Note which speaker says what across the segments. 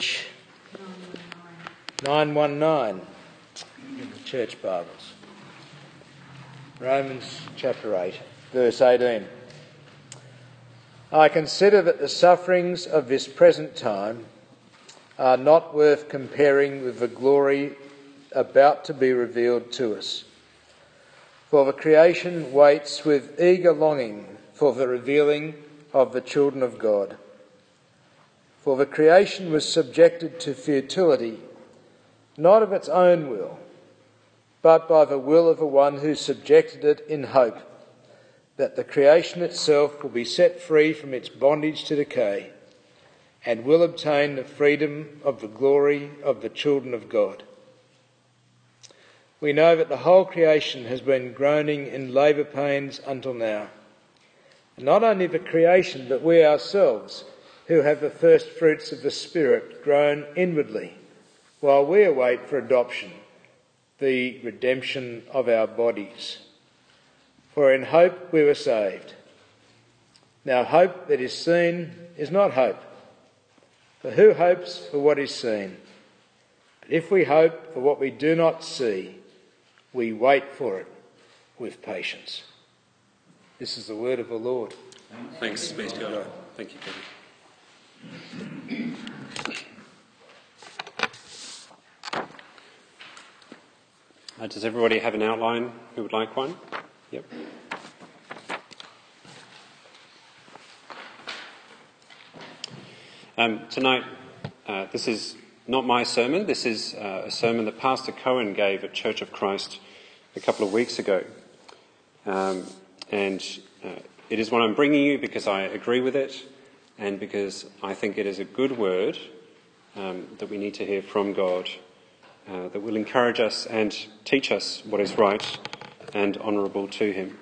Speaker 1: 919 in the Church Bibles. Romans chapter 8, verse 18. I consider that the sufferings of this present time are not worth comparing with the glory about to be revealed to us. For the creation waits with eager longing for the revealing of the children of God. For the creation was subjected to futility, not of its own will, but by the will of the one who subjected it, in hope that the creation itself will be set free from its bondage to decay and will obtain the freedom of the glory of the children of God. We know that the whole creation has been groaning in labour pains until now. And not only the creation, but we ourselves, who have the first fruits of the Spirit, groan inwardly, while we await for adoption, the redemption of our bodies. For in hope we were saved. Now hope that is seen is not hope. For who hopes for what is seen? But if we hope for what we do not see, we wait for it with patience. This is the word of the Lord.
Speaker 2: Thanks be to God. Thank you, Peter. Does everybody have an outline who would like one? Yep. Tonight, this is not my sermon. This is a sermon that Pastor Cohen gave at Church of Christ a couple of weeks ago. And it is one I'm bringing you because I agree with it and because I think it is a good word that we need to hear from God, that will encourage us and teach us what is right and honourable to him.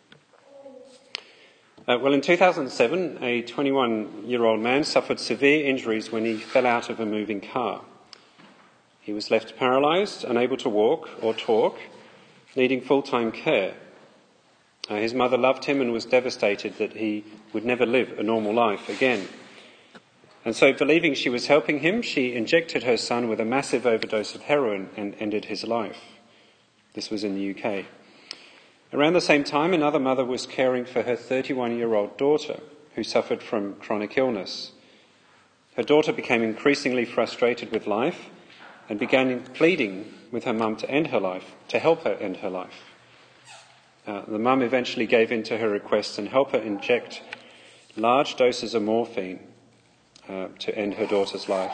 Speaker 2: In 2007, a 21-year-old man suffered severe injuries when he fell out of a moving car. He was left paralysed, unable to walk or talk, needing full-time care. His mother loved him and was devastated that he would never live a normal life again. And so, believing she was helping him, she injected her son with a massive overdose of heroin and ended his life. This was in the UK. Around the same time, another mother was caring for her 31-year-old daughter, who suffered from chronic illness. Her daughter became increasingly frustrated with life and began pleading with her mum to end her life, to help her end her life. The mum eventually gave in to her request and helped her inject large doses of morphine to end her daughter's life.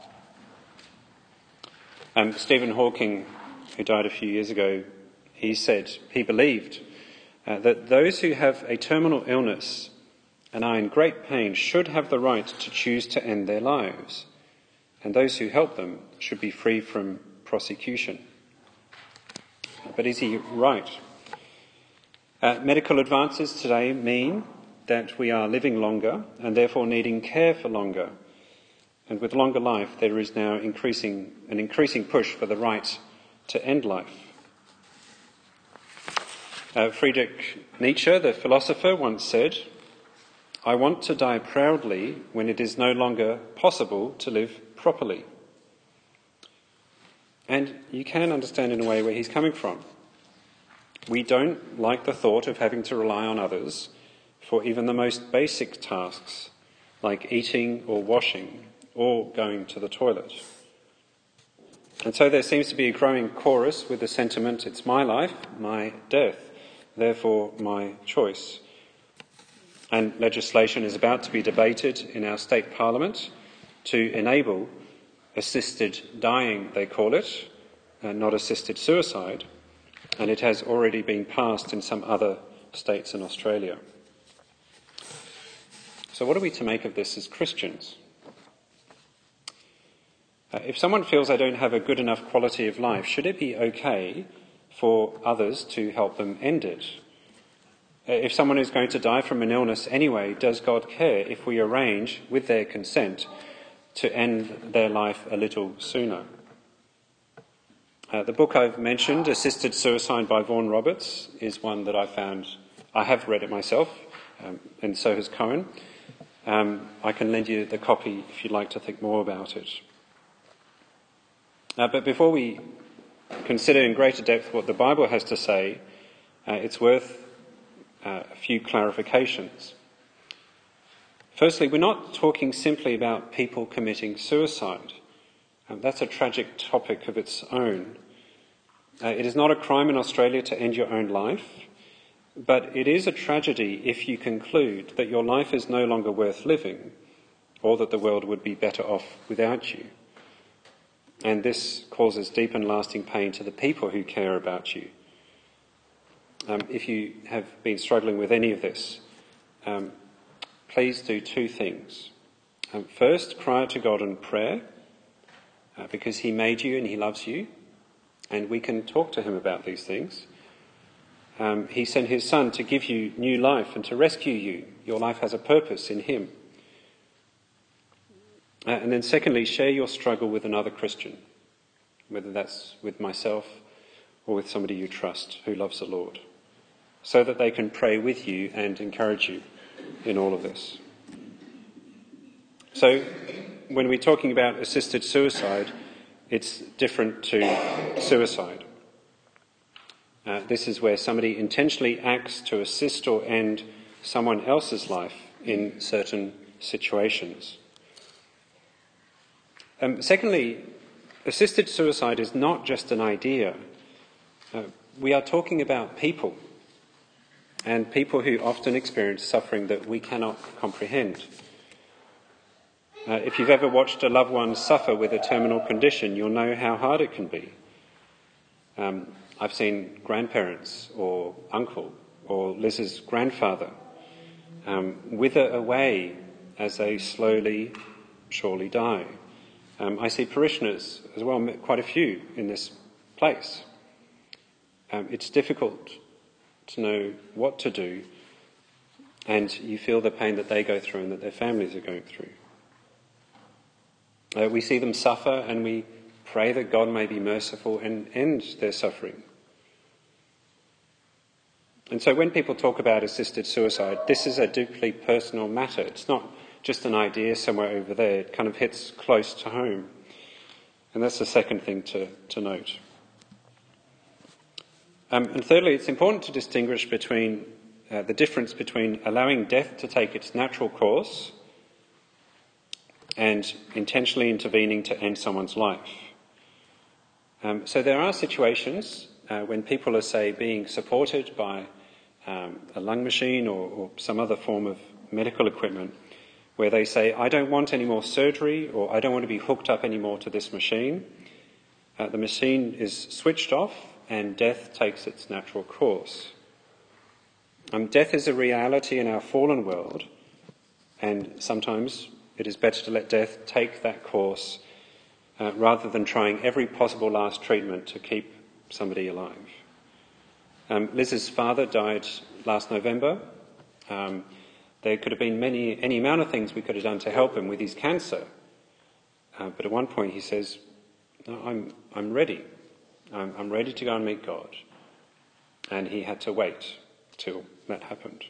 Speaker 2: Stephen Hawking, who died a few years ago, he said he believed that those who have a terminal illness and are in great pain should have the right to choose to end their lives, and those who help them should be free from prosecution. But is he right? Medical advances today mean that we are living longer and therefore needing care for longer. And with longer life, there is now an increasing push for the right to end life. Friedrich Nietzsche, the philosopher, once said, "I want to die proudly when it is no longer possible to live properly." And you can understand in a way where he's coming from. We don't like the thought of having to rely on others for even the most basic tasks, like eating or washing or going to the toilet. And so there seems to be a growing chorus with the sentiment, it's my life, my death, therefore my choice. And legislation is about to be debated in our state parliament to enable assisted dying, they call it, not assisted suicide. And it has already been passed in some other states in Australia. So what are we to make of this as Christians? If someone feels they don't have a good enough quality of life, should it be okay for others to help them end it? If someone is going to die from an illness anyway, does God care if we arrange, with their consent, to end their life a little sooner? The book I've mentioned, Assisted Suicide by Vaughan Roberts, is one that I have read it myself, and so has Cohen. I can lend you the copy if you'd like to think more about it. But before we consider in greater depth what the Bible has to say, it's worth a few clarifications. Firstly, we're not talking simply about people committing suicide. That's a tragic topic of its own. It is not a crime in Australia to end your own life, but it is a tragedy if you conclude that your life is no longer worth living or that the world would be better off without you. And this causes deep and lasting pain to the people who care about you. If you have been struggling with any of this, please do two things. First, cry out to God in prayer, because he made you and he loves you, and we can talk to him about these things. He sent his Son to give you new life and to rescue you. Your life has a purpose in him. And then secondly, share your struggle with another Christian, whether that's with myself or with somebody you trust who loves the Lord, so that they can pray with you and encourage you in all of this. So when we're talking about assisted suicide, it's different to suicide. This is where somebody intentionally acts to assist or end someone else's life in certain situations. Secondly, assisted suicide is not just an idea. We are talking about people, and people who often experience suffering that we cannot comprehend. If you've ever watched a loved one suffer with a terminal condition, you'll know how hard it can be. I've seen grandparents or uncle or Liz's grandfather wither away as they slowly, surely die. I see parishioners as well, quite a few in this place. It's difficult to know what to do, and you feel the pain that they go through and that their families are going through. We see them suffer and we pray that God may be merciful and end their suffering. And so when people talk about assisted suicide, this is a deeply personal matter. It's not just an idea somewhere over there. It kind of hits close to home. And that's the second thing to note. And thirdly, it's important to distinguish between the difference between allowing death to take its natural course and intentionally intervening to end someone's life. So there are situations when people are, say, being supported by a lung machine or some other form of medical equipment, where they say, I don't want any more surgery, or I don't want to be hooked up anymore to this machine. The machine is switched off and death takes its natural course. Death is a reality in our fallen world, and sometimes it is better to let death take that course rather than trying every possible last treatment to keep somebody alive. Liz's father died last November. There could have been any amount of things we could have done to help him with his cancer. But at one point he says, no, I'm ready. I'm ready to go and meet God. And he had to wait till that happened.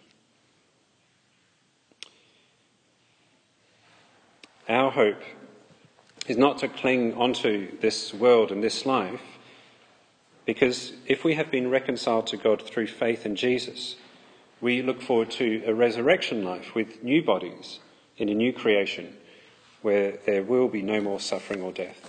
Speaker 2: Our hope is not to cling onto this world and this life, because if we have been reconciled to God through faith in Jesus, we look forward to a resurrection life with new bodies in a new creation where there will be no more suffering or death.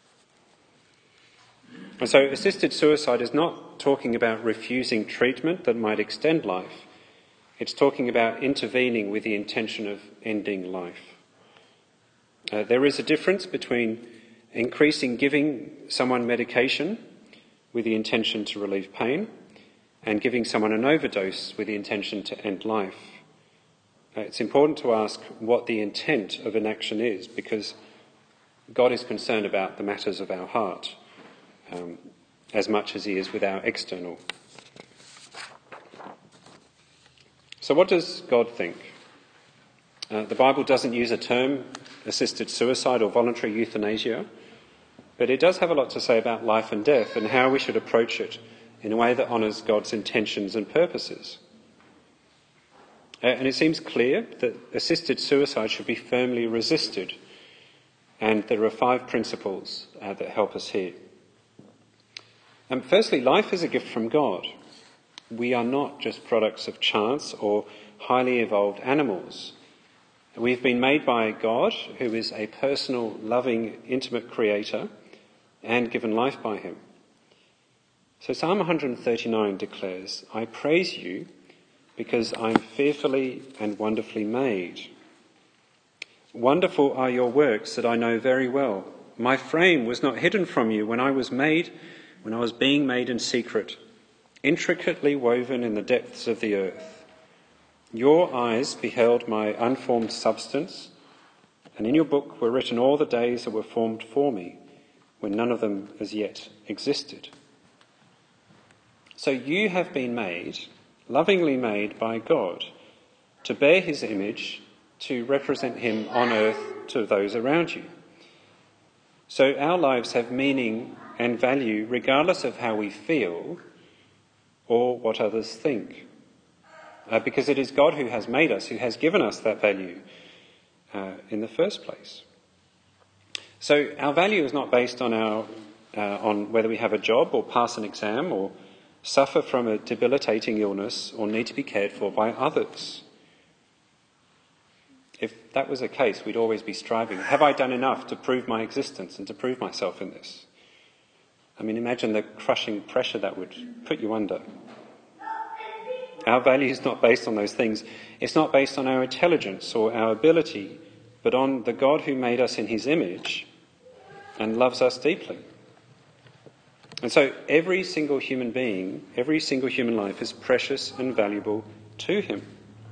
Speaker 2: And so assisted suicide is not talking about refusing treatment that might extend life. It's talking about intervening with the intention of ending life. There is a difference between increasing giving someone medication with the intention to relieve pain and giving someone an overdose with the intention to end life. It's important to ask what the intent of an action is, because God is concerned about the matters of our heart as much as he is with our external. So what does God think? The Bible doesn't use a term, assisted suicide or voluntary euthanasia, but it does have a lot to say about life and death and how we should approach it in a way that honours God's intentions and purposes. And it seems clear that assisted suicide should be firmly resisted. And there are 5 principles that help us here. Firstly, life is a gift from God. We are not just products of chance or highly evolved animals. We've been made by God, who is a personal, loving, intimate creator, and given life by him. So Psalm 139 declares, "I praise you because I'm fearfully and wonderfully made. Wonderful are your works that I know very well. My frame was not hidden from you when I was being made in secret, intricately woven in the depths of the earth. Your eyes beheld my unformed substance, and in your book were written all the days that were formed for me, when none of them as yet existed." So you have been made, lovingly made by God, to bear his image, to represent him on earth to those around you. So our lives have meaning and value regardless of how we feel or what others think. Because it is God who has made us, who has given us that value in the first place. So our value is not based on on whether we have a job or pass an exam or suffer from a debilitating illness or need to be cared for by others. If that was the case, we'd always be striving. Have I done enough to prove my existence and to prove myself in this? I mean, imagine the crushing pressure that would put you under. Our value is not based on those things. It's not based on our intelligence or our ability, but on the God who made us in his image and loves us deeply. And so every single human being, every single human life is precious and valuable to him.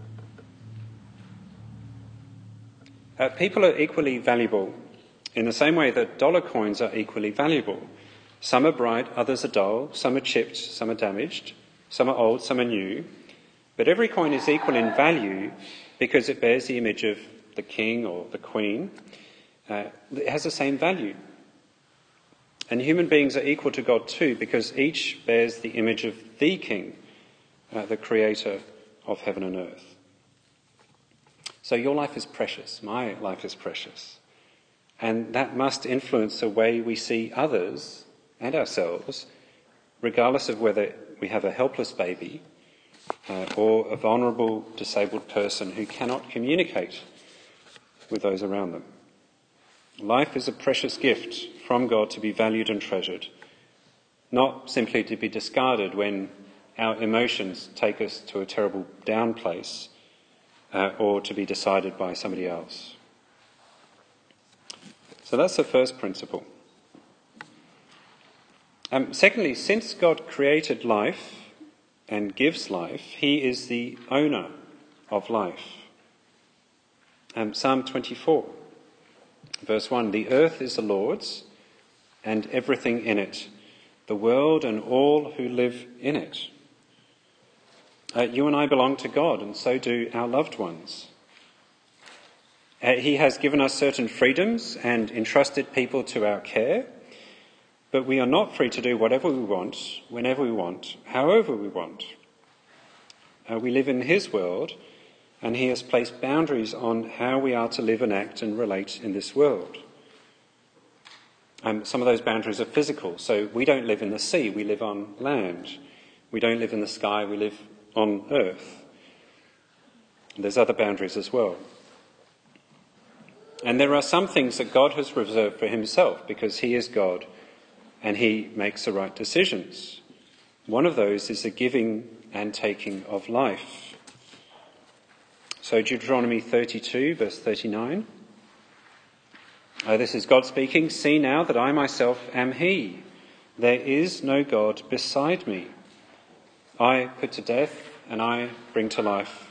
Speaker 2: People are equally valuable in the same way that dollar coins are equally valuable. Some are bright, others are dull, some are chipped, some are damaged, some are old, some are new. But every coin is equal in value because it bears the image of the king or the queen. It has the same value. And human beings are equal to God too because each bears the image of the king, the creator of heaven and earth. So your life is precious, my life is precious. And that must influence the way we see others and ourselves, regardless of whether we have a helpless baby or a vulnerable, disabled person who cannot communicate with those around them. Life is a precious gift from God to be valued and treasured, not simply to be discarded when our emotions take us to a terrible down place or to be decided by somebody else. So that's the first principle. Secondly, since God created life and gives life, he is the owner of life. Psalm 24, verse 1, "The earth is the Lord's and everything in it, the world and all who live in it." You and I belong to God, and so do our loved ones. He has given us certain freedoms and entrusted people to our care, but we are not free to do whatever we want, whenever we want, however we want. We live in his world, and he has placed boundaries on how we are to live and act and relate in this world. Some of those boundaries are physical, so we don't live in the sea, we live on land. We don't live in the sky, we live on earth. And there's other boundaries as well. And there are some things that God has reserved for himself because he is God and he makes the right decisions. One of those is the giving and taking of life. So Deuteronomy 32, verse 39. This is God speaking. "See now that I myself am he. There is no God beside me. I put to death and I bring to life."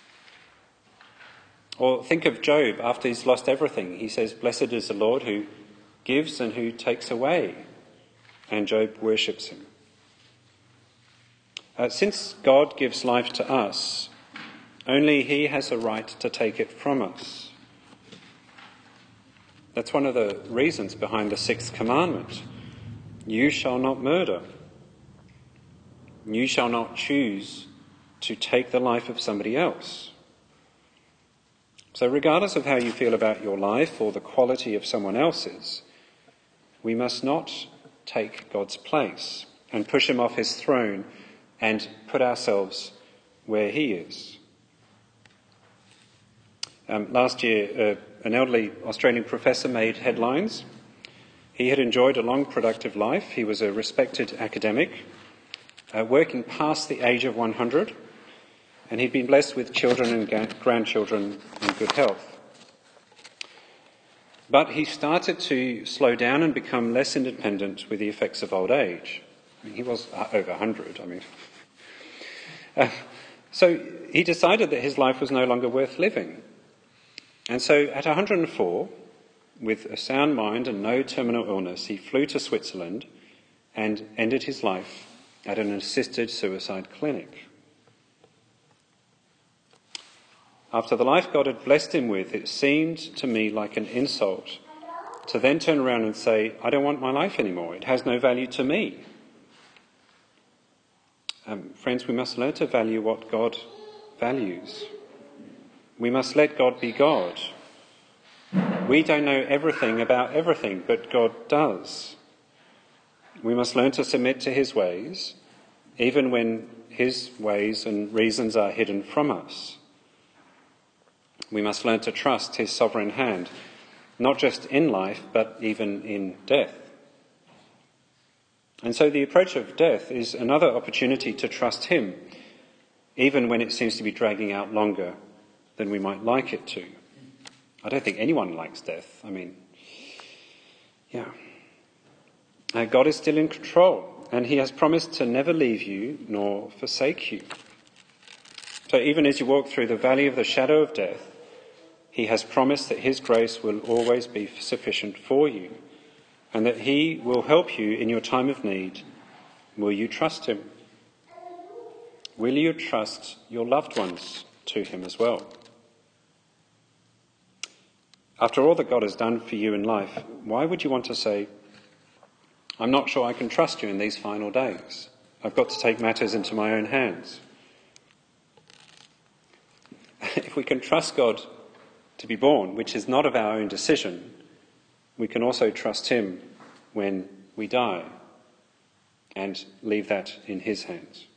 Speaker 2: Or think of Job after he's lost everything. He says, "Blessed is the Lord who gives and who takes away." And Job worships him. Since God gives life to us, only he has a right to take it from us. That's one of the reasons behind the 6th commandment. You shall not murder. You shall not choose to take the life of somebody else. So regardless of how you feel about your life or the quality of someone else's, we must not take God's place and push him off his throne and put ourselves where he is. Last year, an elderly Australian professor made headlines. He had enjoyed a long, productive life. He was a respected academic, working past the age of 100, and he'd been blessed with children and grandchildren in good health. But he started to slow down and become less independent with the effects of old age. I mean, he was over 100, So he decided that his life was no longer worth living. And so at 104, with a sound mind and no terminal illness, he flew to Switzerland and ended his life at an assisted suicide clinic. After the life God had blessed him with, it seemed to me like an insult to then turn around and say, I don't want my life anymore. It has no value to me. Friends, we must learn to value what God values. We must let God be God. We don't know everything about everything, but God does. We must learn to submit to his ways, even when his ways and reasons are hidden from us. We must learn to trust his sovereign hand, not just in life, but even in death. And so the approach of death is another opportunity to trust him, even when it seems to be dragging out longer than we might like it to. I don't think anyone likes death. God is still in control, and he has promised to never leave you nor forsake you. So even as you walk through the valley of the shadow of death, he has promised that his grace will always be sufficient for you, and that he will help you in your time of need. Will you trust him? Will you trust your loved ones to him as well? After all that God has done for you in life, why would you want to say, I'm not sure I can trust you in these final days. I've got to take matters into my own hands. If we can trust God to be born, which is not of our own decision, we can also trust him when we die and leave that in his hands.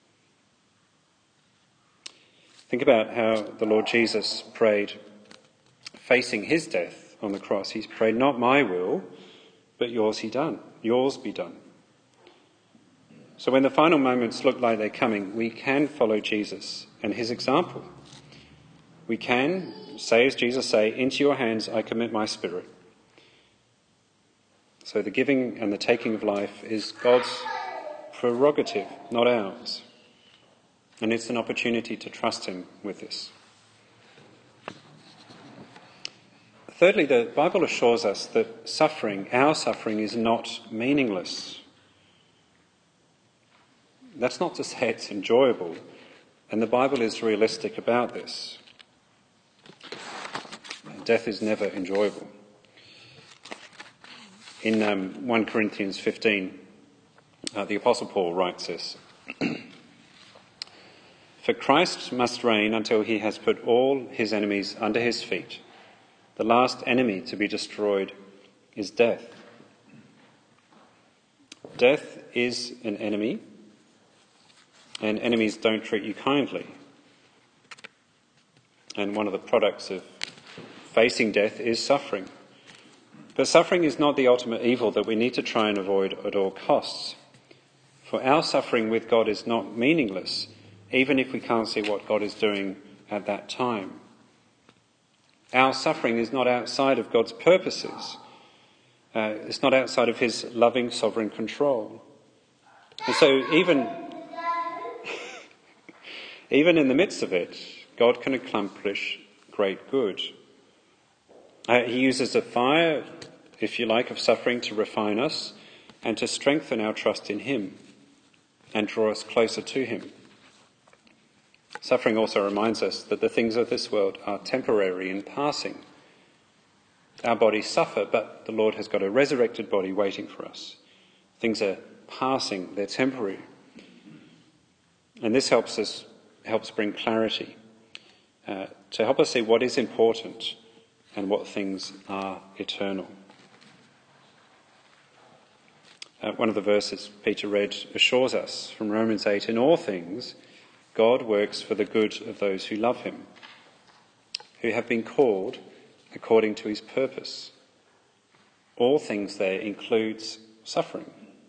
Speaker 2: Think about how the Lord Jesus prayed facing his death on the cross. He prayed, not my will, but yours be done. So when the final moments look like they're coming, we can follow Jesus and his example. We can say, as Jesus say, into your hands I commit my spirit. So the giving and the taking of life is God's prerogative, not ours. And it's an opportunity to trust him with this. Thirdly, the Bible assures us that our suffering is not meaningless. That's not to say it's enjoyable, and the Bible is realistic about this. Death is never enjoyable. In 1 Corinthians 15, the Apostle Paul writes this. For Christ must reign until he has put all his enemies under his feet. The last enemy to be destroyed is death. Death is an enemy, and enemies don't treat you kindly. And one of the products of facing death is suffering. But suffering is not the ultimate evil that we need to try and avoid at all costs. For our suffering with God is not meaningless, even if we can't see what God is doing at that time. Our suffering is not outside of God's purposes. It's not outside of his loving sovereign control. And so even in the midst of it, God can accomplish great good. He uses a fire, if you like, of suffering to refine us and to strengthen our trust in him and draw us closer to him. Suffering also reminds us that the things of this world are temporary and passing. Our bodies suffer, but the Lord has got a resurrected body waiting for us. Things are passing, they're temporary. And this helps bring clarity to help us see what is important and what things are eternal. One of the verses Peter read assures us from Romans 8, in all things God works for the good of those who love him, who have been called according to his purpose. All things there includes suffering.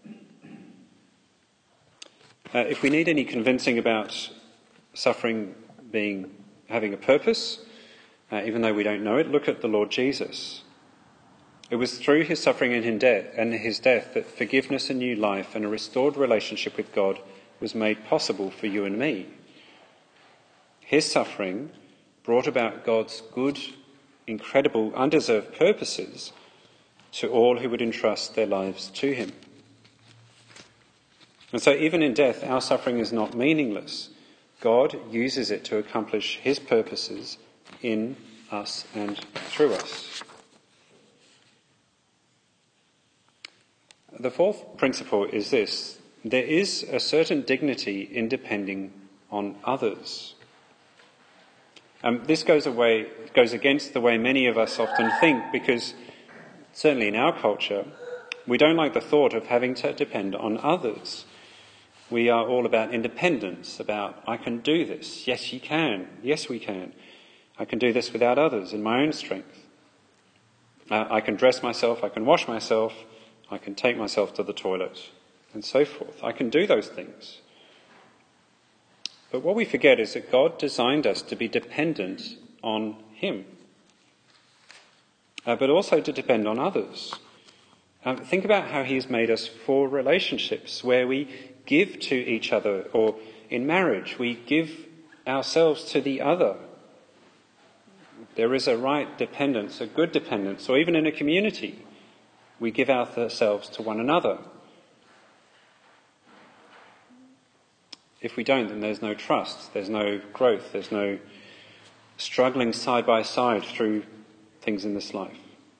Speaker 2: If we need any convincing about suffering having a purpose, even though we don't know it, look at the Lord Jesus. It was through his suffering and his death that forgiveness and new life and a restored relationship with God was made possible for you and me. His suffering brought about God's good, incredible, undeserved purposes to all who would entrust their lives to him. And so even in death, our suffering is not meaningless. God uses it to accomplish his purposes in us and through us. The fourth principle is this: there is a certain dignity in depending on others. This goes against the way many of us often think, because certainly in our culture, we don't like the thought of having to depend on others. We are all about independence, about I can do this. Yes, you can. Yes, we can. I can do this without others in my own strength. I can dress myself, I can wash myself, I can take myself to the toilet, and so forth. I can do those things. But what we forget is that God designed us to be dependent on him, but also to depend on others. Think about how he's made us for relationships where we give to each other, or in marriage, we give ourselves to the other. There is a right dependence, a good dependence, or even in a community, we give ourselves to one another. If we don't, then there's no trust, there's no growth, there's no struggling side by side through things in this life.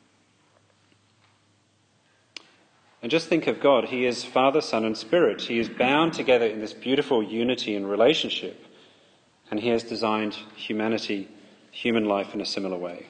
Speaker 2: And just think of God. He is Father, Son and Spirit. He is bound together in this beautiful unity and relationship. And he has designed humanity, human life in a similar way.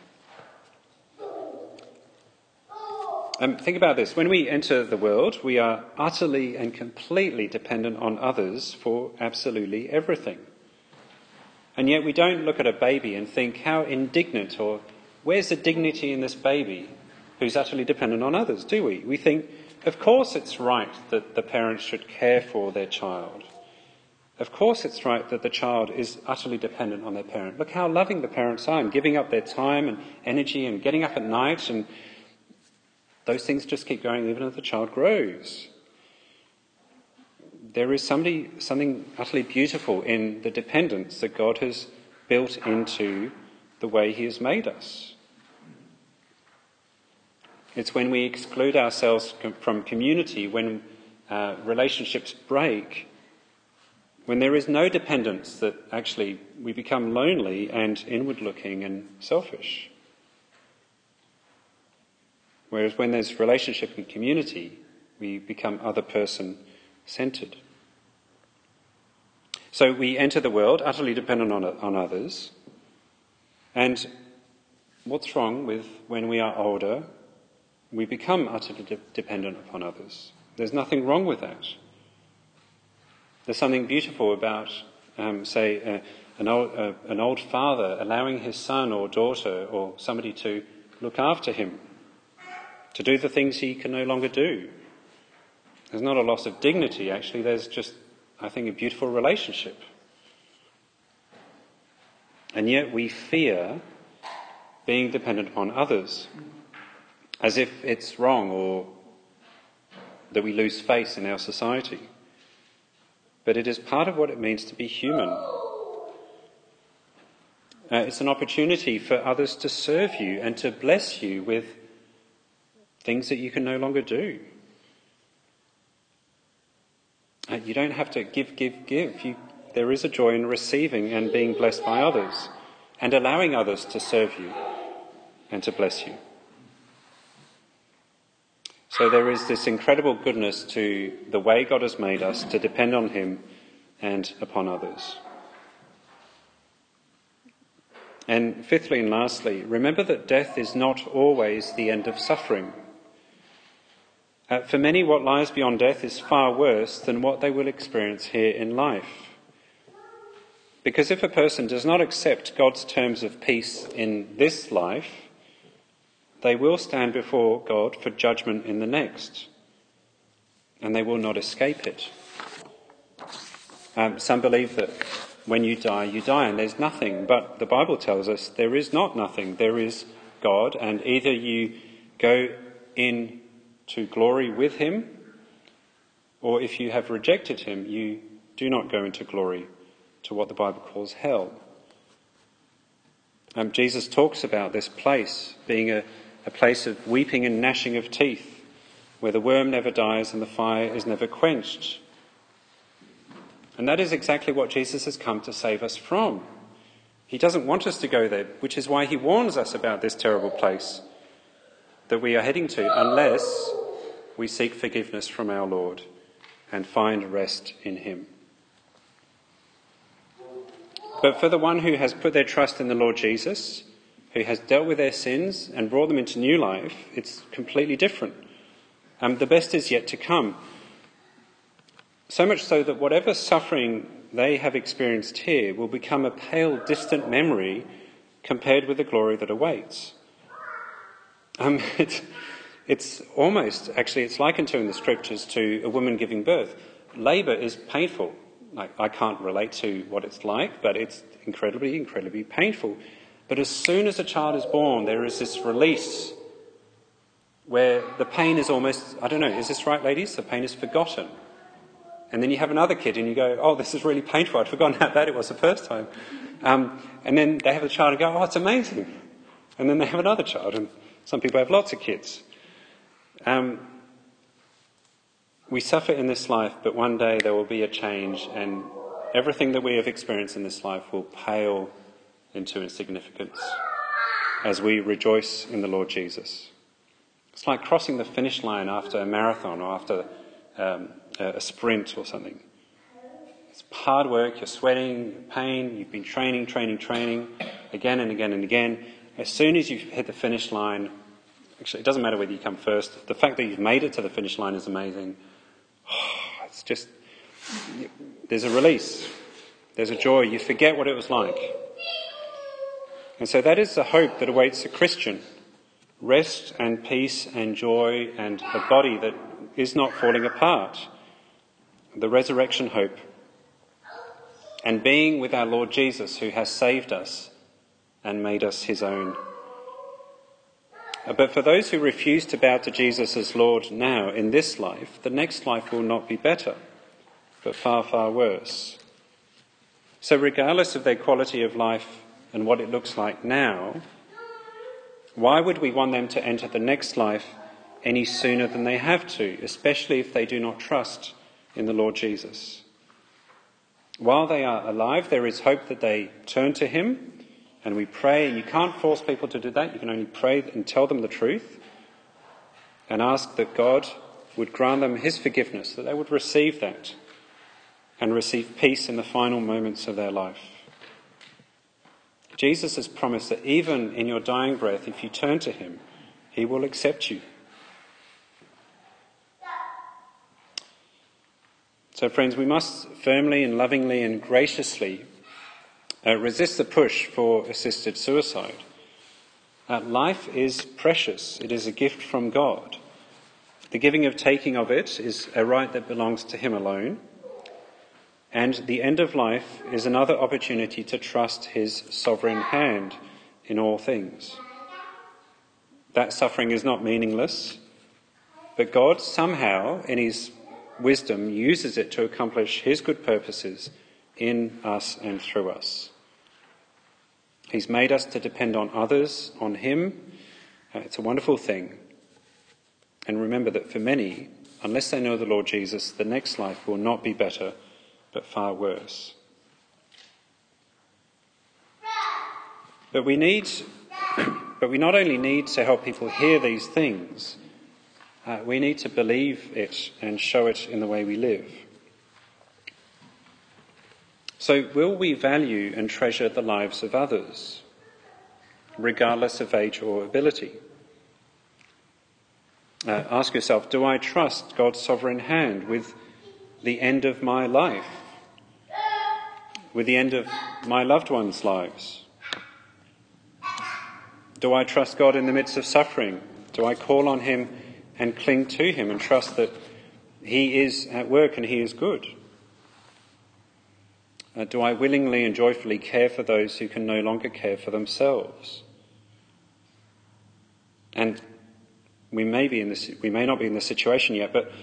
Speaker 2: Think about this. When we enter the world, we are utterly and completely dependent on others for absolutely everything. And yet we don't look at a baby and think, how indignant, or where's the dignity in this baby who's utterly dependent on others, do we? We think, of course it's right that the parents should care for their child. Of course it's right that the child is utterly dependent on their parent. Look how loving the parents are, and giving up their time and energy and getting up at night, and those things just keep going even as the child grows. There is something utterly beautiful in the dependence that God has built into the way he has made us. It's when we exclude ourselves from community, when relationships break, when there is no dependence, that actually we become lonely and inward-looking and selfish. Whereas when there's relationship and community, we become other-person-centred. So we enter the world utterly dependent on others. And what's wrong with when we are older, we become utterly dependent upon others? There's nothing wrong with that. There's something beautiful about, an old father allowing his son or daughter or somebody to look after him, to do the things he can no longer do. There's not a loss of dignity, actually. There's just, I think, a beautiful relationship. And yet we fear being dependent upon others, as if it's wrong or that we lose face in our society. But it is part of what it means to be human. It's an opportunity for others to serve you and to bless you with things that you can no longer do. You don't have to give. There is a joy in receiving and being blessed by others, and allowing others to serve you and to bless you. So there is this incredible goodness to the way God has made us to depend on him and upon others. And fifthly and lastly, remember that death is not always the end of suffering. For many, what lies beyond death is far worse than what they will experience here in life. Because if a person does not accept God's terms of peace in this life, they will stand before God for judgment in the next, and they will not escape it. Some believe that when you die, and there's nothing. But the Bible tells us there is not nothing. There is God, and either you go into glory with him, or if you have rejected him, you do not go into glory, to what the Bible calls hell. Jesus talks about this place being a place of weeping and gnashing of teeth, where the worm never dies and the fire is never quenched. And that is exactly what Jesus has come to save us from. He doesn't want us to go there, which is why he warns us about this terrible place that we are heading to, unless we seek forgiveness from our Lord and find rest in him. But for the one who has put their trust in the Lord Jesus, who has dealt with their sins and brought them into new life, it's completely different. The best is yet to come. So much so that whatever suffering they have experienced here will become a pale, distant memory compared with the glory that awaits. It's almost, actually, it's likened to in the scriptures to a woman giving birth. Labour is painful. I can't relate to what it's like, but it's incredibly, incredibly painful. But as soon as a child is born, there is this release where the pain is almost, I don't know, is this right, ladies? The pain is forgotten. And then you have another kid and you go, oh, this is really painful. I'd forgotten how bad it was the first time. And then they have a child and go, oh, it's amazing. And then they have another child, and some people have lots of kids. We suffer in this life, but one day there will be a change, and everything that we have experienced in this life will pale into insignificance as we rejoice in the Lord Jesus. It's like crossing the finish line after a marathon or after a sprint or something. It's hard work, you're sweating, pain, you've been training again and again and again. As soon as you hit the finish line, actually it doesn't matter whether you come first, the fact that you've made it to the finish line is amazing. It's just, there's a release, there's a joy, you forget what it was like. And so that is the hope that awaits a Christian. Rest and peace and joy and a body that is not falling apart. The resurrection hope. And being with our Lord Jesus, who has saved us and made us his own. But for those who refuse to bow to Jesus as Lord now in this life, the next life will not be better, but far, far worse. So regardless of their quality of life and what it looks like now, why would we want them to enter the next life any sooner than they have to, especially if they do not trust in the Lord Jesus? While they are alive, there is hope that they turn to him, and we pray. You can't force people to do that. You can only pray and tell them the truth and ask that God would grant them his forgiveness, that they would receive that and receive peace in the final moments of their life. Jesus has promised that even in your dying breath, if you turn to him, he will accept you. So friends, we must firmly and lovingly and graciously resist the push for assisted suicide. Life is precious. It is a gift from God. The giving of taking of it is a right that belongs to him alone. And the end of life is another opportunity to trust his sovereign hand in all things. That suffering is not meaningless, but God somehow, in his wisdom, uses it to accomplish his good purposes in us and through us. He's made us to depend on others, on him. It's a wonderful thing. And remember that for many, unless they know the Lord Jesus, the next life will not be better, but far worse. But we not only need to help people hear these things, we need to believe it and show it in the way we live. So will we value and treasure the lives of others? regardless of age or ability. Ask yourself, do I trust God's sovereign hand with the end of my life? With the end of my loved ones' lives? Do I trust God in the midst of suffering? Do I call on him and cling to him and trust that he is at work and he is good? Do I willingly and joyfully care for those who can no longer care for themselves? And we may not be in this situation yet, but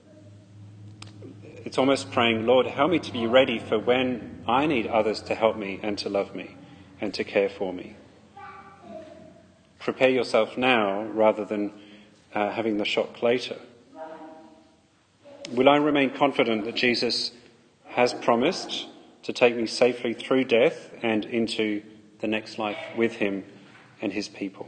Speaker 2: it's almost praying, Lord, help me to be ready for when I need others to help me and to love me and to care for me. Prepare yourself now rather than having the shock later. Will I remain confident that Jesus has promised to take me safely through death and into the next life with him and his people?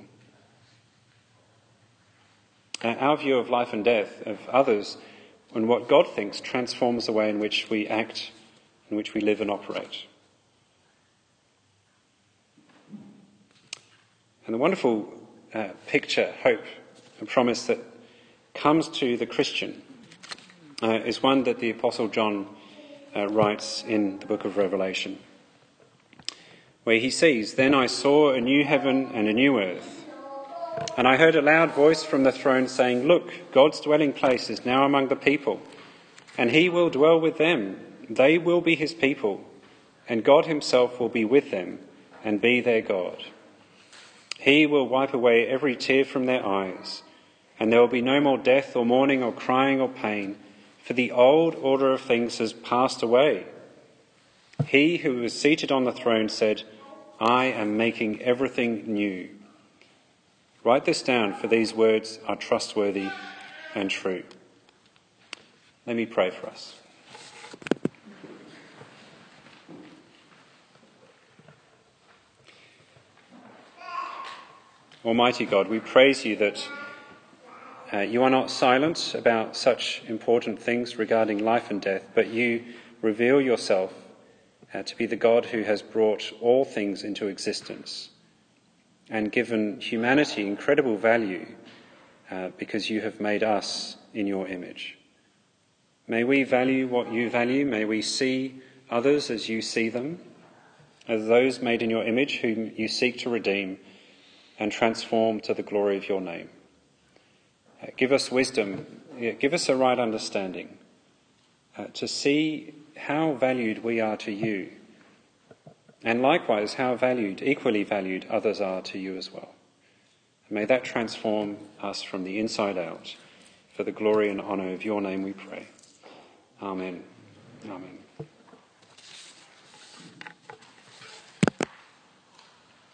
Speaker 2: Our view of life and death of others and what God thinks transforms the way in which we act, in which we live and operate. And the wonderful picture, hope, and promise that comes to the Christian is one that the Apostle John writes in the book of Revelation, where he says, "Then I saw a new heaven and a new earth, and I heard a loud voice from the throne saying, 'Look, God's dwelling place is now among the people, and he will dwell with them. They will be his people, and God himself will be with them and be their God. He will wipe away every tear from their eyes, and there will be no more death or mourning or crying or pain, for the old order of things has passed away.' He who was seated on the throne said, 'I am making everything new.' Write this down, for these words are trustworthy and true." Let me pray for us. Almighty God, we praise you that you are not silent about such important things regarding life and death, but you reveal yourself to be the God who has brought all things into existence and given humanity incredible value because you have made us in your image. May we value what you value. May we see others as you see them, as those made in your image whom you seek to redeem and transform to the glory of your name. Give us wisdom, give us a right understanding to see how valued we are to you, and likewise how valued, equally valued, others are to you as well. May that transform us from the inside out. For the glory and honour of your name we pray. Amen. Amen.